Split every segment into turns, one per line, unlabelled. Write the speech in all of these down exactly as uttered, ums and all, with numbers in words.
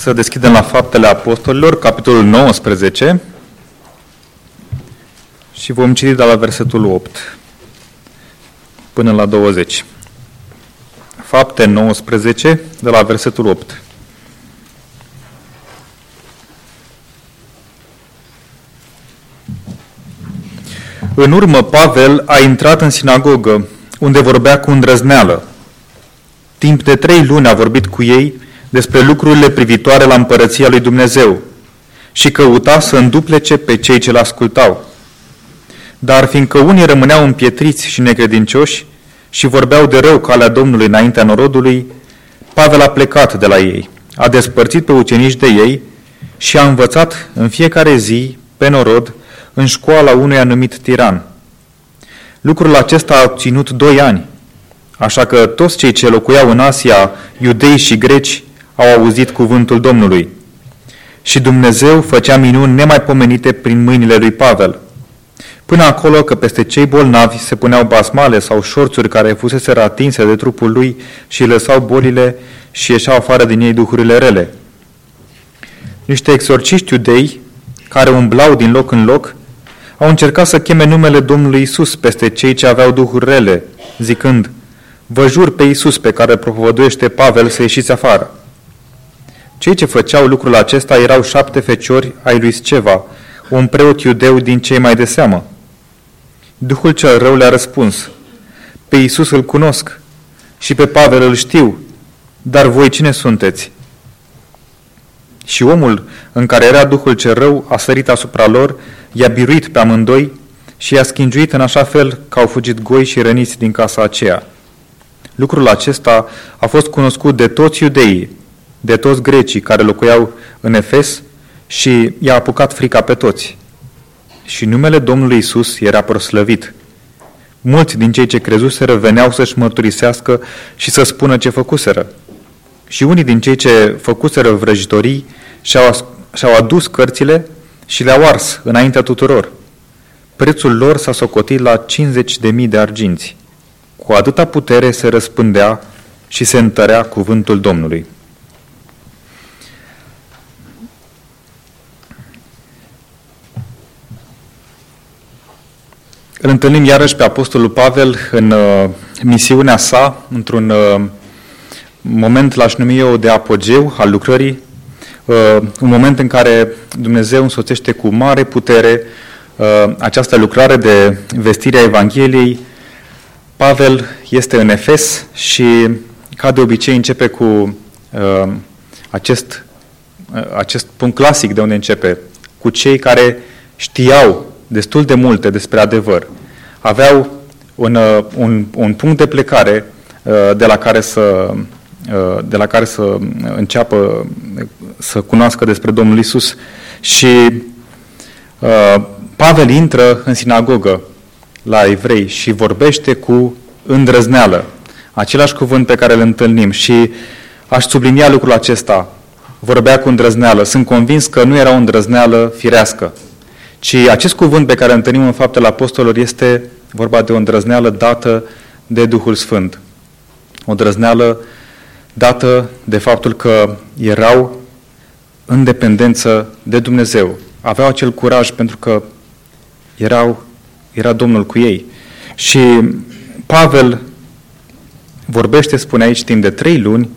Să deschidem la Faptele Apostolilor, capitolul nouăsprezece, și vom citi de la versetul opt până la douăzeci. Fapte nouăsprezece, de la versetul opt. În urmă, Pavel a intrat în sinagogă, unde vorbea cu îndrăzneală. Timp de trei luni a vorbit cu ei despre lucrurile privitoare la împărăția lui Dumnezeu și căuta să înduplece pe cei ce l-ascultau. Dar fiindcă unii rămâneau împietriți și necredincioși și vorbeau de rău calea Domnului înaintea norodului, Pavel a plecat de la ei, a despărțit pe ucenici de ei și a învățat în fiecare zi pe norod în școala unui anumit tiran. Lucrul acesta a ținut doi ani, așa că toți cei ce locuiau în Asia, iudei și greci, au auzit cuvântul Domnului. Și Dumnezeu făcea minuni nemaipomenite prin mâinile lui Pavel. Până acolo că peste cei bolnavi se puneau basmale sau șorțuri care fusese atinse de trupul lui și îi lăsau bolile și ieșeau afară din ei duhurile rele. Niște exorciști iudei, care umblau din loc în loc, au încercat să cheme numele Domnului Iisus peste cei ce aveau duhuri rele, zicând: vă jur pe Iisus pe care propovăduiește Pavel să ieșiți afară. Cei ce făceau lucrul acesta erau șapte feciori ai lui Sceva, un preot iudeu din cei mai de seamă. Duhul cel rău le-a răspuns: pe Iisus îl cunosc și pe Pavel îl știu, dar voi cine sunteți? Și omul în care era duhul cel rău a sărit asupra lor, i-a biruit pe amândoi și i-a schingiuit în așa fel că au fugit goi și răniți din casa aceea. Lucrul acesta a fost cunoscut de toți iudeii, de toți grecii care locuiau în Efes și i-a apucat frica pe toți. Și numele Domnului Iisus era proslăvit. Mulți din cei ce crezuseră veneau să-și mărturisească și să spună ce făcuseră. Și unii din cei ce făcuseră vrăjitorii și-au, și-au adus cărțile și le-au ars înaintea tuturor. Prețul lor s-a socotit la cincizeci de mii de arginți. Cu atâta putere se răspândea și se întărea cuvântul Domnului. Îl întâlnim iarăși pe Apostolul Pavel în uh, misiunea sa, într-un uh, moment, l-aș numi eu, de apogeu al lucrării, uh, un moment în care Dumnezeu însoțește cu mare putere uh, această lucrare de vestire a Evangheliei. Pavel este în Efes și, ca de obicei, începe cu uh, acest, uh, acest punct clasic de unde începe, cu cei care știau destul de multe despre adevăr. Aveau un, uh, un, un punct de plecare uh, de la care să, uh, de la care să înceapă să cunoască despre Domnul Iisus. Și uh, Pavel intră în sinagogă la evrei și vorbește cu îndrăzneală. Același cuvânt pe care îl întâlnim și aș sublinia lucrul acesta. Vorbea cu îndrăzneală. Sunt convins că nu era o îndrăzneală firească, ci acest cuvânt pe care îl întâlnim în Faptele Apostolilor este vorba de o îndrăzneală dată de Duhul Sfânt. O îndrăzneală dată de faptul că erau în dependență de Dumnezeu. Aveau acel curaj pentru că erau, era Domnul cu ei. Și Pavel vorbește, spune aici, timp de trei luni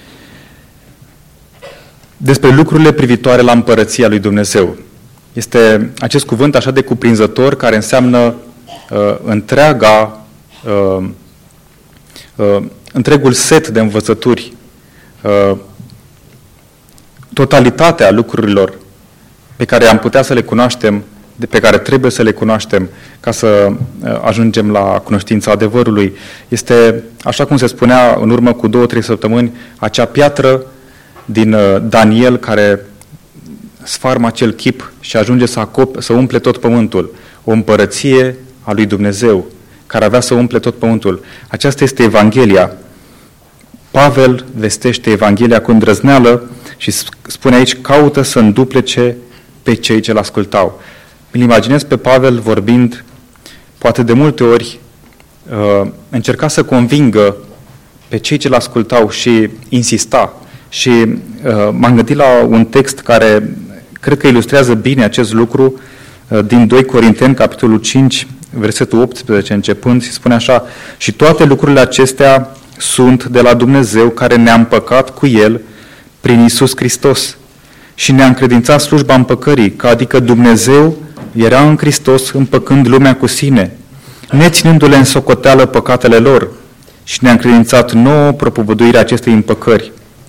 despre lucrurile privitoare la împărăția lui Dumnezeu. Este acest cuvânt așa de cuprinzător care înseamnă uh, întreaga, uh, uh, întregul set de învățături, uh, totalitatea lucrurilor pe care am putea să le cunoaștem, de pe care trebuie să le cunoaștem ca să uh, ajungem la cunoștința adevărului. Este, așa cum se spunea în urmă cu două, trei săptămâni, acea piatră din uh, Daniel care sfarmă acel chip și ajunge să, acop- să umple tot pământul. O împărăție a lui Dumnezeu, care avea să umple tot pământul. Aceasta este Evanghelia. Pavel vestește Evanghelia cu îndrăzneală și spune aici, caută să înduplece pe cei ce l-ascultau. Îl imaginez pe Pavel vorbind, poate de multe ori, uh, încerca să convingă pe cei ce l-ascultau și insista Și uh, m-am gândit la un text care cred că ilustrează bine acest lucru uh, din doi Corinteni, capitolul cinci, versetul optsprezece începând, și spune așa: și toate lucrurile acestea sunt de la Dumnezeu, care ne-a împăcat cu El prin Iisus Hristos și ne-a încredințat slujba împăcării, că adică Dumnezeu era în Hristos împăcând lumea cu sine, neținându-le în socoteală păcatele lor, și ne-a încredințat nouă propovăduirea acestei împăcări.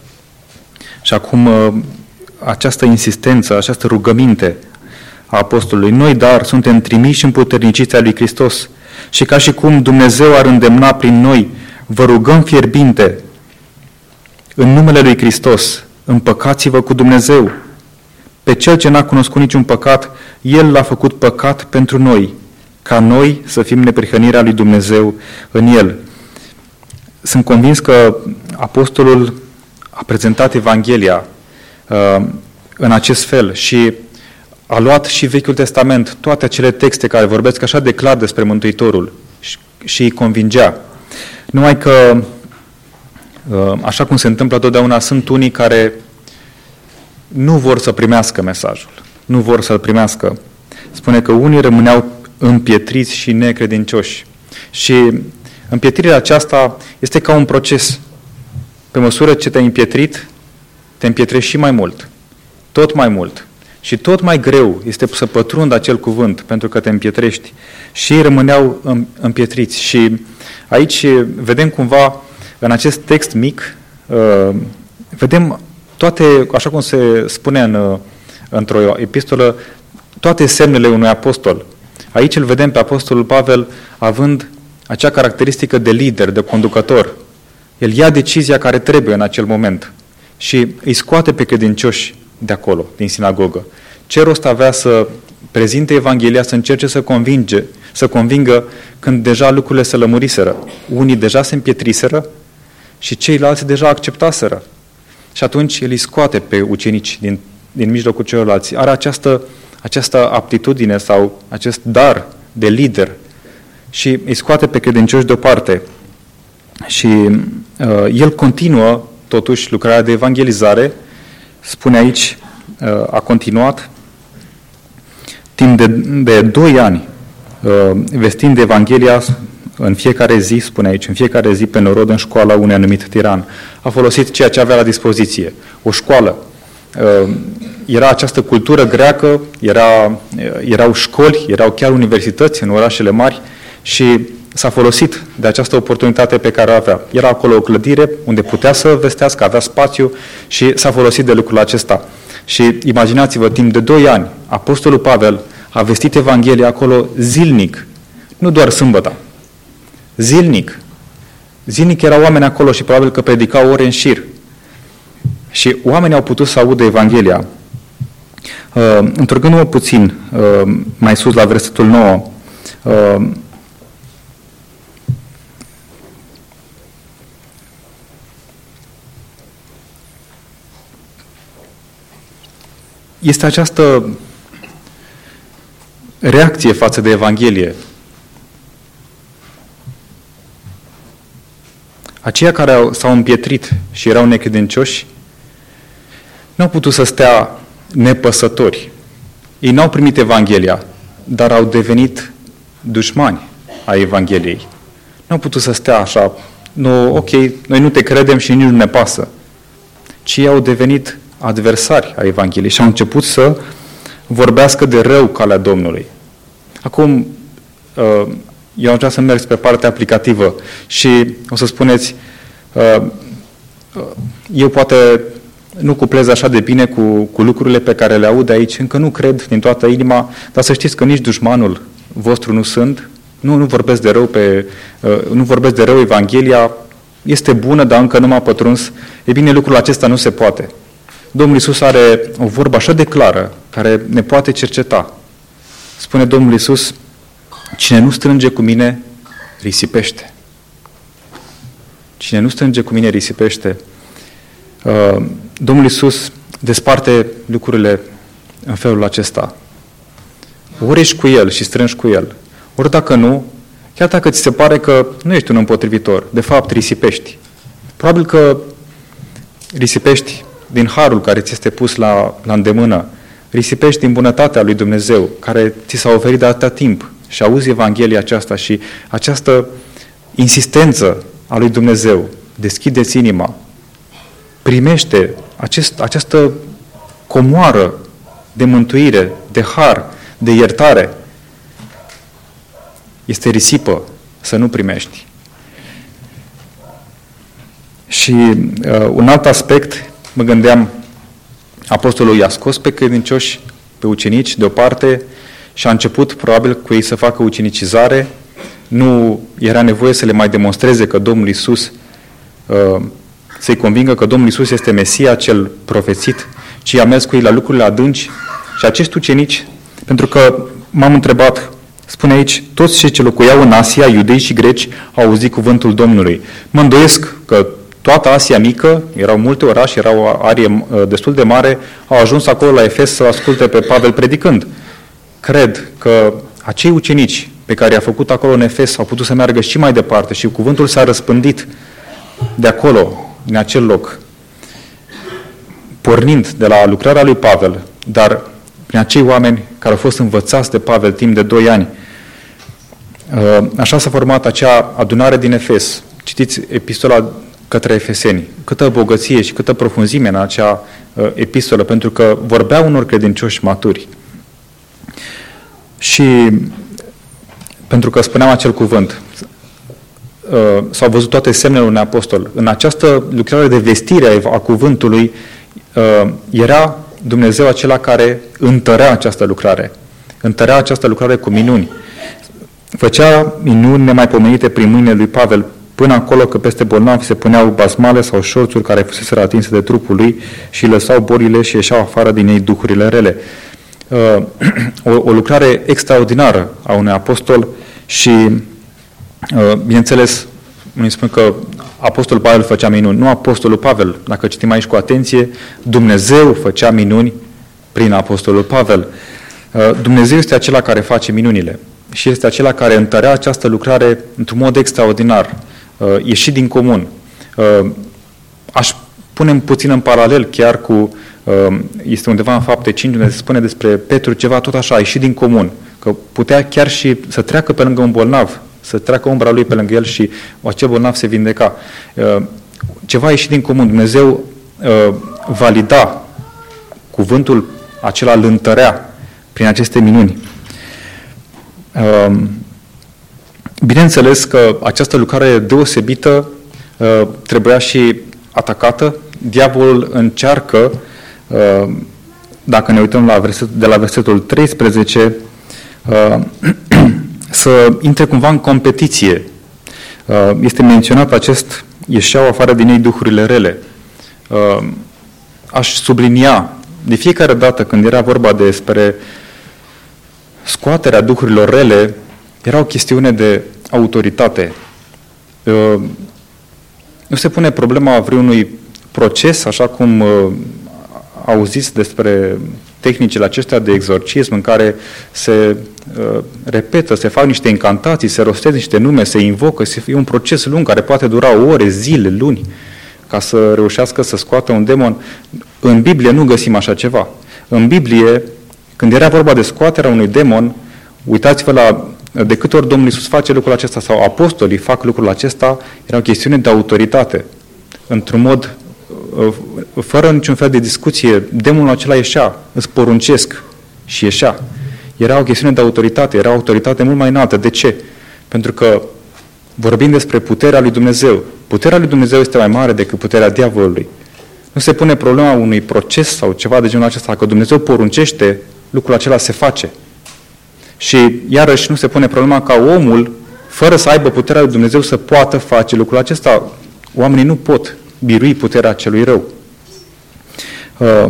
Și acum această insistență, această rugăminte a apostolului: noi, dar, suntem trimiși împuterniciți ai lui Hristos, și ca și cum Dumnezeu ar îndemna prin noi, vă rugăm fierbinte, în numele lui Hristos, împăcați-vă cu Dumnezeu. Pe cel ce n-a cunoscut niciun păcat, El l-a făcut păcat pentru noi, ca noi să fim neprihănirea lui Dumnezeu în El. Sunt convins că apostolul a prezentat Evanghelia uh, în acest fel și a luat și Vechiul Testament, toate acele texte care vorbesc așa de clar despre Mântuitorul, și, și îi convingea. Numai că, uh, așa cum se întâmplă totdeauna, sunt unii care nu vor să primească mesajul, nu vor să-l primească. Spune că unii rămâneau împietriți și necredincioși. Și împietrirea aceasta este ca un proces. Pe măsură ce te-ai împietrit, te împietrești și mai mult, tot mai mult. Și tot mai greu este să pătrundă acel cuvânt, pentru că te împietrești. Și ei rămâneau împietriți. Și aici vedem cumva, în acest text mic, vedem toate, așa cum se spune în, într-o epistolă, toate semnele unui apostol. Aici îl vedem pe apostolul Pavel având acea caracteristică de lider, de conducător. El ia decizia care trebuie în acel moment și îi scoate pe credincioși de acolo, din sinagogă. Ce rost avea să prezinte Evanghelia, să încerce să convinge, să convingă când deja lucrurile se lămuriseră. Unii deja se împietriseră și ceilalți deja acceptaseră. Și atunci el îi scoate pe ucenici din, din mijlocul celorlalți. Are această, această aptitudine sau acest dar de lider și îi scoate pe credincioși deoparte. Și uh, el continuă totuși lucrarea de evangelizare. Spune aici, uh, a continuat timp de, de doi ani, uh, vestind Evanghelia în fiecare zi, spune aici, în fiecare zi pe norod în școala unui anumit tiran. A folosit ceea ce avea la dispoziție, o școală. Uh, era această cultură greacă, era, uh, erau școli, erau chiar universități în orașele mari și s-a folosit de această oportunitate pe care o avea. Era acolo o clădire unde putea să vestească, avea spațiu și s-a folosit de lucrul acesta. Și imaginați-vă, timp de doi ani, apostolul Pavel a vestit Evanghelia acolo zilnic, nu doar sâmbătă, zilnic. Zilnic erau oameni acolo și probabil că predicau ore în șir. Și oamenii au putut să audă Evanghelia. Uh, Întorcându-mă puțin uh, mai sus la versetul nouă, uh, este această reacție față de Evanghelie. Aceia care s-au împietrit și erau necredincioși nu au putut să stea nepăsători. Ei n-au primit Evanghelia, dar au devenit dușmani ai Evangheliei. Nu au putut să stea așa, nu, ok, noi nu te credem și nici nu ne pasă. Ci ei au devenit adversari ai Evangheliei și au început să vorbească de rău calea Domnului. Acum, eu am vrea să merg pe partea aplicativă și o să spuneți, eu poate nu cuplez așa de bine cu, cu lucrurile pe care le aud aici, încă nu cred din toată inima, dar să știți că nici dușmanul vostru nu sunt, nu, nu vorbesc de rău pe, nu vorbesc de rău Evanghelia, este bună, dar încă nu m-a pătruns. E bine, lucrul acesta nu se poate. Domnul Iisus are o vorbă așa de clară, care ne poate cerceta. Spune Domnul Iisus, cine nu strânge cu mine, risipește. Cine nu strânge cu mine, risipește. Domnul Iisus desparte lucrurile în felul acesta. Ori ești cu El și strângi cu El, ori dacă nu, chiar dacă ți se pare că nu ești un împotrivitor, de fapt risipești. Probabil că risipești din harul care ți este pus la, la îndemână, risipești din bunătatea lui Dumnezeu, care ți s-a oferit de atâta timp și auzi Evanghelia aceasta și această insistență a lui Dumnezeu, deschide-ți inima, primește acest, această comoară de mântuire, de har, de iertare. Este risipă să nu primești. Și uh, un alt aspect, mă gândeam, apostolul i-a scos pe credincioși, pe ucenici, deoparte și a început probabil cu ei să facă ucenicizare. Nu era nevoie să le mai demonstreze că Domnul Iisus, uh, să-i convingă că Domnul Iisus este Mesia, cel profețit, ci i-a mers cu ei la lucrurile adânci. Și acești ucenici, pentru că m-am întrebat, spune aici, toți cei ce locuiau în Asia, iudei și greci, au auzit cuvântul Domnului. Mă îndoiesc că toată Asia mică, erau multe orașe, era o arie destul de mare, au ajuns acolo la Efes să asculte pe Pavel predicând. Cred că acei ucenici pe care i-a făcut acolo în Efes au putut să meargă și mai departe și cuvântul s-a răspândit de acolo, din acel loc, pornind de la lucrarea lui Pavel, dar prin acei oameni care au fost învățați de Pavel timp de doi ani. Așa s-a format acea adunare din Efes. Citiți epistola către Efeseni. Câtă bogăție și câtă profunzime în acea epistolă, pentru că vorbea unor credincioși maturi. Și pentru că spuneam acel cuvânt, s-au văzut toate semnele unui apostol. În această lucrare de vestire a cuvântului era Dumnezeu acela care întărea această lucrare. Întărea această lucrare cu minuni. Făcea minuni nemaipomenite prin mâinile lui Pavel, până acolo că peste bolnavi se puneau basmale sau șorțuri care fuseseră atinse de trupul lui și lăsau bolile și ieșeau afară din ei duhurile rele. O, o lucrare extraordinară a unui apostol și, bineînțeles, îmi spun că apostolul Pavel făcea minuni. Nu apostolul Pavel. Dacă citim aici cu atenție, Dumnezeu făcea minuni prin apostolul Pavel. Dumnezeu este acela care face minunile și este acela care întărea această lucrare într-un mod extraordinar, ieșit din comun. Aș pune puțin în paralel chiar cu, este undeva în Fapte cinci, unde se spune despre Petru ceva tot așa, ieșit din comun, că putea chiar și să treacă pe lângă un bolnav, să treacă umbra lui pe lângă el și acel bolnav se vindeca. Ceva ieșit din comun. Dumnezeu valida cuvântul acela, îl întărea prin aceste minuni. Bineînțeles că această lucrare deosebită trebuia și atacată. Diavolul încearcă, dacă ne uităm la verset, de la versetul treisprezece, să intre cumva în competiție. Este menționat acest ieșeau afară din ei duhurile rele. Aș sublinia, de fiecare dată când era vorba despre scoaterea duhurilor rele, era o chestiune de autoritate. Nu se pune problema vreunui proces, așa cum auziți despre tehnicile acestea de exorcism, în care se uh, repetă, se fac niște incantații, se rostesc niște nume, se invocă, se, e un proces lung care poate dura ore, zile, luni, ca să reușească să scoată un demon. În Biblie nu găsim așa ceva. În Biblie, când era vorba de scoaterea unui demon, uitați-vă la de câte ori Domnul Iisus face lucrul acesta sau apostolii fac lucrul acesta, era o chestiune de autoritate. Într-un mod, fără niciun fel de discuție, demonul acela ieșea, îți poruncesc și ieșea. Era o chestiune de autoritate, era o autoritate mult mai înaltă. De ce? Pentru că vorbim despre puterea lui Dumnezeu. Puterea lui Dumnezeu este mai mare decât puterea diavolului. Nu se pune problema unui proces sau ceva de genul acesta. Dacă Dumnezeu poruncește, lucrul acela se face. Și iarăși nu se pune problema ca omul, fără să aibă puterea lui Dumnezeu, să poată face lucrul acesta. Oamenii nu pot birui puterea celui rău. Uh,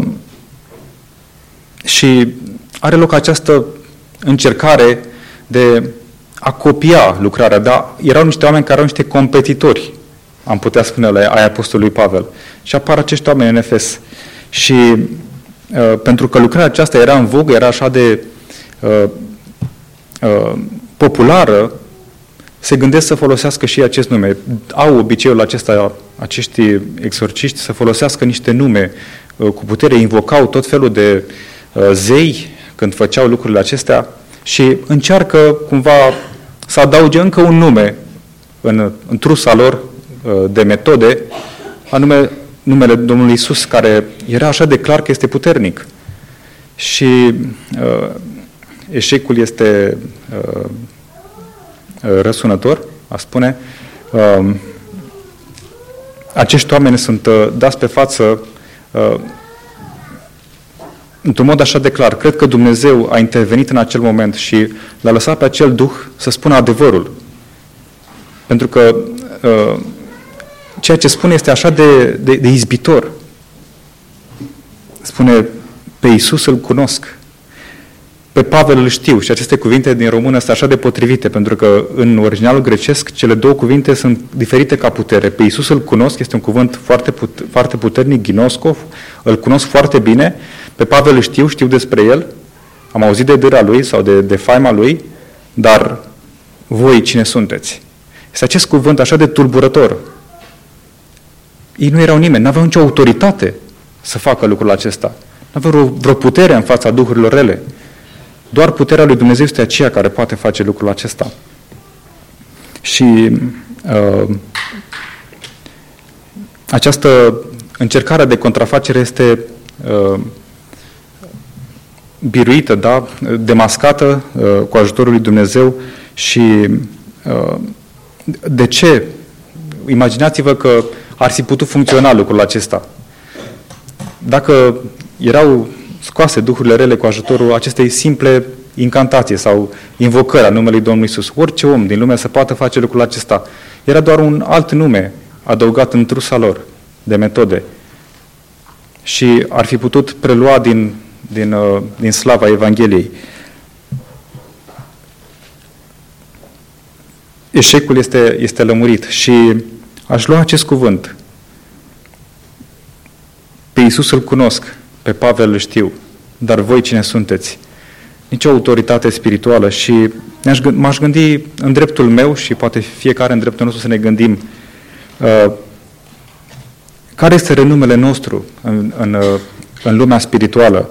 și are loc această încercare de a copia lucrarea, dar erau niște oameni care erau niște competitori, am putea spune, la ai apostolului Pavel. Și apar acești oameni în Efes. Și uh, pentru că lucrarea aceasta era în vogă, era așa de uh, uh, populară, se gândesc să folosească și acest nume. Au obiceiul acesta, acești exorciști, să folosească niște nume cu putere, invocau tot felul de zei când făceau lucrurile acestea și încearcă cumva să adauge încă un nume în, în trusa lor de metode, anume numele Domnului Iisus, care era așa de clar că este puternic. Și uh, eșecul este uh, răsunător, a spune. Uh, acești oameni sunt uh, dați pe față uh, într-un mod așa de clar. Cred că Dumnezeu a intervenit în acel moment și l-a lăsat pe acel duh să spună adevărul. Pentru că uh, ceea ce spune este așa de, de, de izbitor. Spune, pe Iisus îl cunosc, pe Pavel îl știu. Și aceste cuvinte din română sunt așa de potrivite, pentru că în originalul grecesc cele două cuvinte sunt diferite ca putere. Pe Iisus îl cunosc, este un cuvânt foarte, put, foarte puternic, ginoskov, îl cunosc foarte bine. Pe Pavel îl știu, știu despre el, am auzit de dâra lui sau de, de faima lui, dar voi cine sunteți? Este acest cuvânt așa de tulburător. Ei nu erau nimeni, nu aveau nicio autoritate să facă lucrul acesta. Nu aveau vreo putere în fața duhurilor rele. Doar puterea lui Dumnezeu este aceea care poate face lucrul acesta. Și uh, această încercare de contrafacere este uh, biruită, da? Demascată uh, cu ajutorul lui Dumnezeu și uh, de ce? Imaginați-vă că ar fi putut funcționa lucrul acesta. Dacă erau scoase duhurile rele cu ajutorul acestei simple incantații sau invocări a numelui Domnului Iisus, orice om din lume să poată face lucrul acesta. Era doar un alt nume adăugat în trusa lor de metode. Și ar fi putut prelua din, din, din slava Evangheliei. Eșecul este, este lămurit și aș lua acest cuvânt. Pe Iisus îl cunosc, pe Pavel îl știu, dar voi cine sunteți? Nici o autoritate spirituală și m-aș gândi în dreptul meu și poate fiecare în dreptul nostru să ne gândim uh, care este renumele nostru în, în, în lumea spirituală.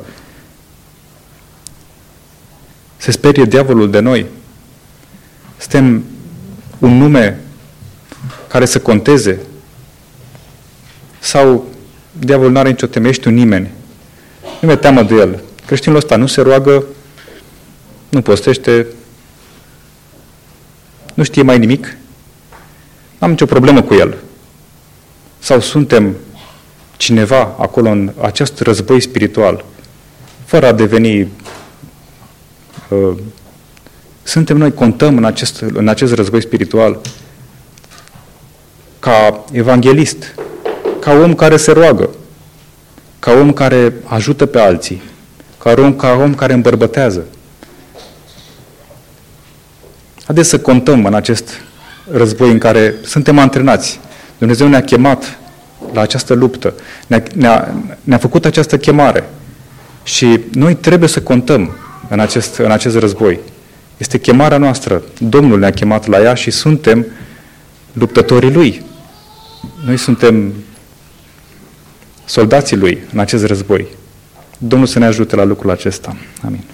Se sperie diavolul de noi. Suntem un nume care să conteze sau diavolul nu are nicio temere, ești un nimeni. Nu mi-e teamă de el. Creștinul ăsta nu se roagă, nu postește, nu știe mai nimic, n-am nicio problemă cu el. Sau suntem cineva acolo în acest război spiritual, fără a deveni... Uh, suntem noi, contăm în acest, în acest război spiritual ca evanghelist, ca om care se roagă, ca om care ajută pe alții, ca om, ca om care îmbărbătează. Haideți să contăm în acest război în care suntem antrenați. Dumnezeu ne-a chemat la această luptă, ne-a, ne-a, ne-a făcut această chemare și noi trebuie să contăm în acest, în acest război. Este chemarea noastră. Domnul ne-a chemat la ea și suntem luptătorii Lui. Noi suntem soldații Lui în acest război. Domnul să ne ajute la lucrul acesta. Amin.